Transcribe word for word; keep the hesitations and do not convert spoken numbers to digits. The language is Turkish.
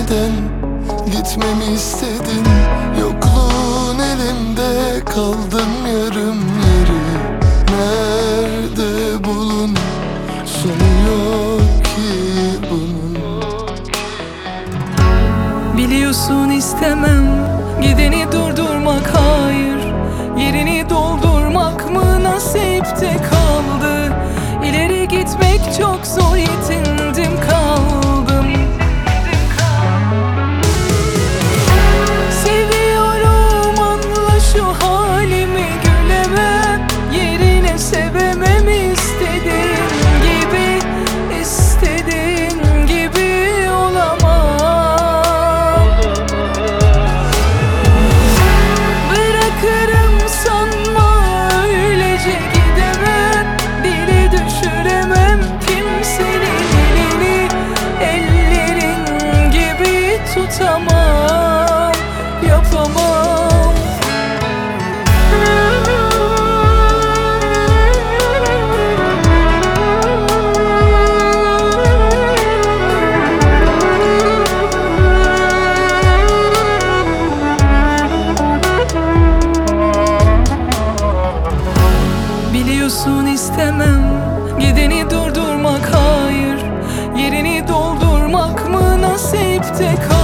neden gitmemi istedin? Yokluğun elimde, kaldım yarım yarı. Nerede bulun, sonu yok ki bunun. Biliyorsun istemem gideni durdurmak, hayır. Yerini doldurmak mı nasipte kaldı? İleri gitmek çok zor, yetindim kaldım. Seviyorum, anla şu halimi, gülemem. Yerine sevemem, istediğin gibi, istediğin gibi olamam. Bırakırım sanma, öylece gidemem. Dili düşüremem kimsenin elini, ellerin gibi tutamam, yapamam. Biliyorsun istemem gideni durdurmak, hayır. Yerini doldurmak mı nasipte kaldı?